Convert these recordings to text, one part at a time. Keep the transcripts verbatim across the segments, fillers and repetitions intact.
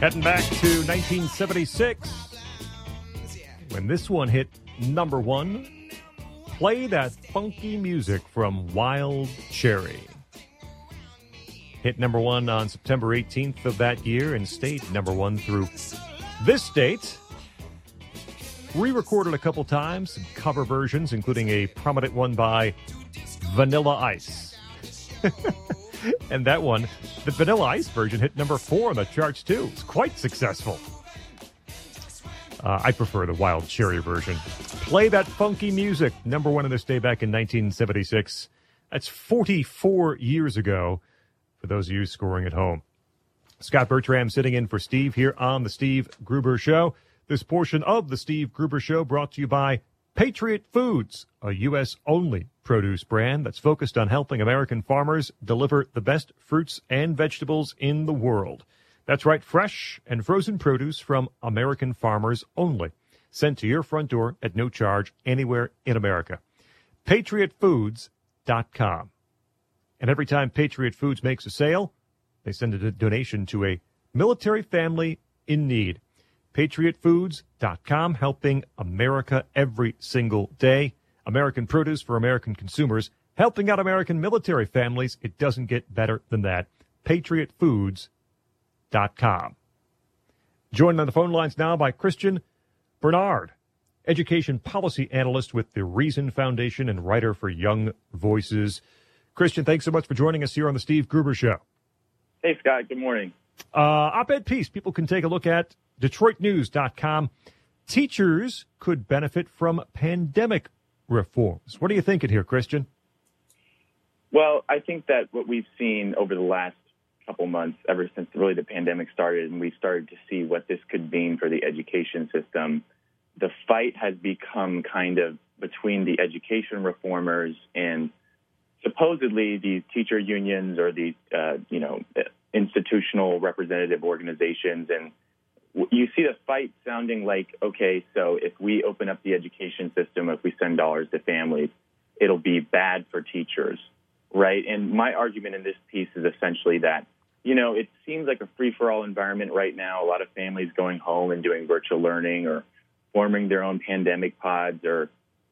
Heading back to nineteen seventy-six, when this one hit number one, play that funky music from Wild Cherry. Hit number one on September eighteenth of that year and stayed number one through this date. Re-recorded a couple times, some cover versions, including a prominent one by Vanilla Ice. And that one, the Vanilla Ice version, hit number four on the charts, too. It's quite successful. Uh, I prefer the Wild Cherry version. Play that funky music. Number one on this day back in nineteen seventy-six. That's forty-four years ago for those of you scoring at home. Scott Bertram sitting in for Steve here on The Steve Gruber Show. This portion of The Steve Gruber Show brought to you by Patriot Foods, a U S-only produce brand that's focused on helping American farmers deliver the best fruits and vegetables in the world. That's right, fresh and frozen produce from American farmers only, sent to your front door at no charge anywhere in America. Patriot Foods dot com. And every time Patriot Foods makes a sale, they send a donation to a military family in need. Patriot Foods dot com, helping America every single day. American produce for American consumers, helping out American military families. It doesn't get better than that. Patriot Foods dot com. Joined on the phone lines now by Christian Bernard, education policy analyst with the Reason Foundation and writer for Young Voices. Christian, thanks so much for joining us here on the Steve Gruber Show. Hey, Scott. Good morning. Uh, op-ed piece people can take a look at, Detroit News dot com. Teachers could benefit from pandemic reforms. What are you thinking here, Christian? Well, I think that what we've seen over the last couple months, ever since really the pandemic started, and we started to see what this could mean for the education system, the fight has become kind of between the education reformers and supposedly these teacher unions or these, uh, you know, institutional representative organizations. And you see the fight sounding like, okay, so if we open up the education system, if we send dollars to families, it'll be bad for teachers, right? And my argument in this piece is essentially that, you know, it seems like a free-for-all environment right now. A lot of families going home and doing virtual learning or forming their own pandemic pods or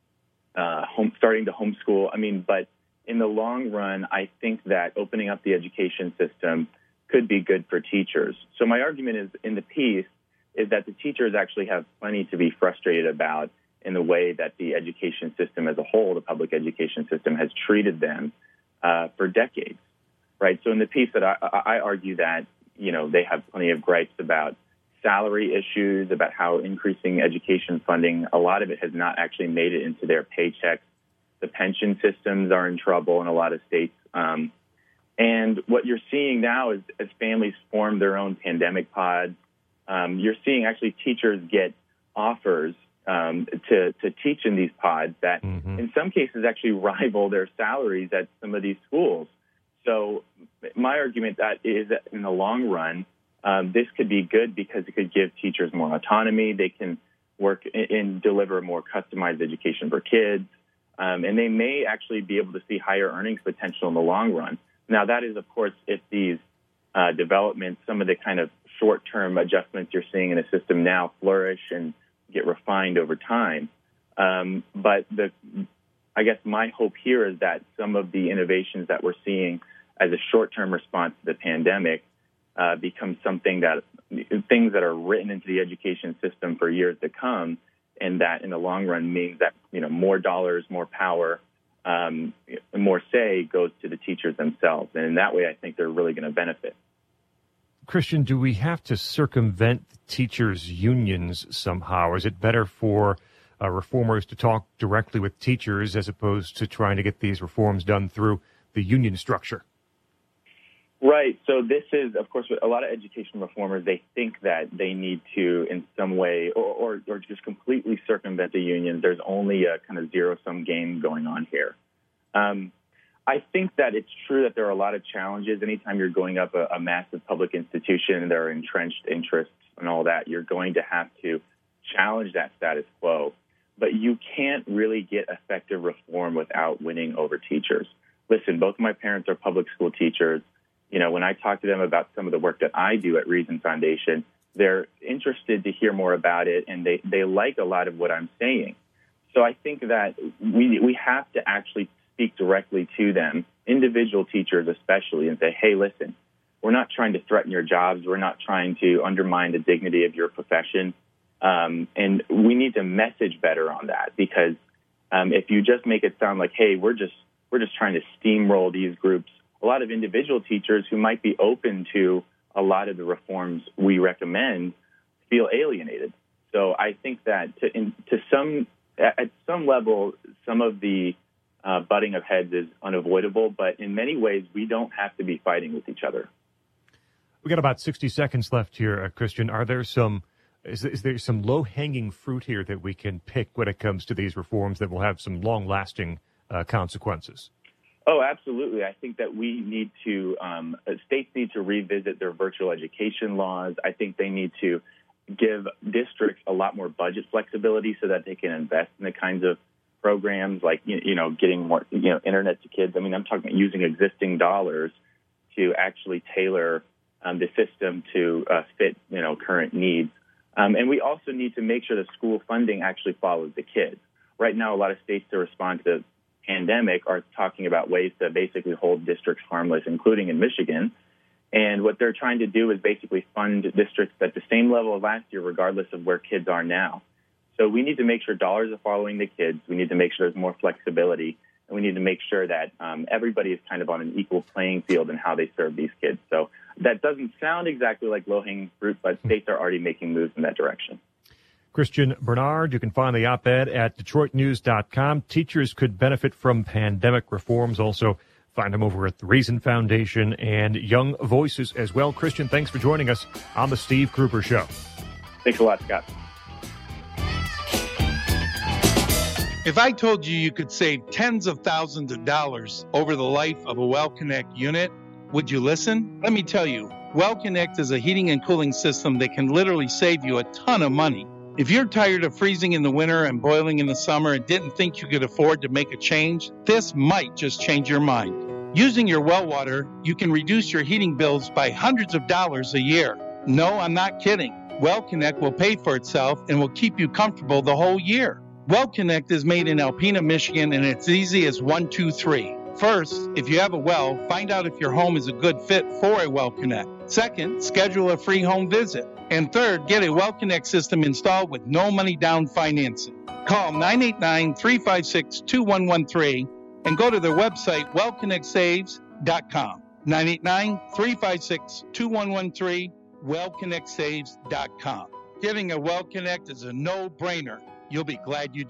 uh, home, starting to homeschool. I mean, but in the long run, I think that opening up the education system could be good for teachers. So my argument is in the piece is that the teachers actually have plenty to be frustrated about in the way that the education system as a whole, the public education system, has treated them uh, for decades, right? So in the piece that I, I argue that, you know, they have plenty of gripes about salary issues, about how increasing education funding, a lot of it has not actually made it into their paychecks. The pension systems are in trouble in a lot of states. Um, And what you're seeing now is as families form their own pandemic pods, um, you're seeing actually teachers get offers um, to, to teach in these pods that mm-hmm. in some cases actually rival their salaries at some of these schools. So my argument that is that in the long run, um, this could be good because it could give teachers more autonomy. They can work and deliver more customized education for kids. Um, and they may actually be able to see higher earnings potential in the long run. Now, that is, of course, if these uh, developments, some of the kind of short-term adjustments you're seeing in the system now flourish and get refined over time. Um, but the, I guess my hope here is that some of the innovations that we're seeing as a short-term response to the pandemic uh, become something that, things that are written into the education system for years to come, and that in the long run means that, you know, more dollars, more power, Um, more say goes to the teachers themselves. And in that way, I think they're really going to benefit. Christian, do we have to circumvent the teachers' unions somehow? Is it better for uh, reformers to talk directly with teachers as opposed to trying to get these reforms done through the union structure? Right. So this is, of course, a lot of education reformers, they think that they need to in some way or, or, or just completely circumvent the unions. There's only a kind of zero-sum game going on here. Um, I think that it's true that there are a lot of challenges. Anytime you're going up a, a massive public institution and there are entrenched interests and all that, you're going to have to challenge that status quo. But you can't really get effective reform without winning over teachers. Listen, both of my parents are public school teachers. You know, when I talk to them about some of the work that I do at Reason Foundation, They're interested to hear more about it, and they, they like a lot of what I'm saying. So I think that we we have to actually speak directly to them, individual teachers especially, and say, hey, listen, we're not trying to threaten your jobs. We're not trying to undermine the dignity of your profession. Um, and we need to message better on that, because um, if you just make it sound like, hey, we're just we're just trying to steamroll these groups, a lot of individual teachers who might be open to a lot of the reforms we recommend feel alienated. So I think that to, in, to some at some level, some of the uh, butting of heads is unavoidable, but in many ways, we don't have to be fighting with each other. We got about sixty seconds left here, uh, Christian. Are there some is, is there some low hanging fruit here that we can pick when it comes to these reforms that will have some long lasting uh, consequences? Oh, absolutely. I think that we need to um, states need to revisit their virtual education laws. I think they need to give districts a lot more budget flexibility so that they can invest in the kinds of programs like, you know, getting more, you know, internet to kids. I mean, I'm talking about using existing dollars to actually tailor um, the system to uh, fit, you know, current needs. Um, and we also need to make sure that school funding actually follows the kids. Right now, a lot of states to respond to the pandemic are talking about ways to basically hold districts harmless, including in Michigan. And what they're trying to do is basically fund districts at the same level of last year, regardless of where kids are now. So we need to make sure dollars are following the kids. We need to make sure there's more flexibility. And we need to make sure that um, everybody is kind of on an equal playing field in how they serve these kids. So that doesn't sound exactly like low-hanging fruit, but states are already making moves in that direction. Christian Bernard, you can find the op-ed at detroit news dot com. Teachers could benefit from pandemic reforms. Also, find them over at the Reason Foundation and Young Voices as well. Christian, thanks for joining us on the Steve Cooper Show. Thanks a lot, Scott. If I told you you could save tens of thousands of dollars over the life of a WellConnect unit, would you listen? Let me tell you, WellConnect is a heating and cooling system that can literally save you a ton of money. If you're tired of freezing in the winter and boiling in the summer and didn't think you could afford to make a change, this might just change your mind. Using your well water, you can reduce your heating bills by hundreds of dollars a year. No, I'm not kidding. WellConnect will pay for itself and will keep you comfortable the whole year. WellConnect is made in Alpena, Michigan, and it's easy as one, two, three. First, if you have a well, find out if your home is a good fit for a WellConnect. Second, schedule a free home visit. And third, get a WellConnect system installed with no money down financing. Call nine eight nine, three five six, two one one three and go to their website, well connect saves dot com. nine eight nine, three five six, two one one three, well connect saves dot com. Getting a WellConnect is a no-brainer. You'll be glad you did.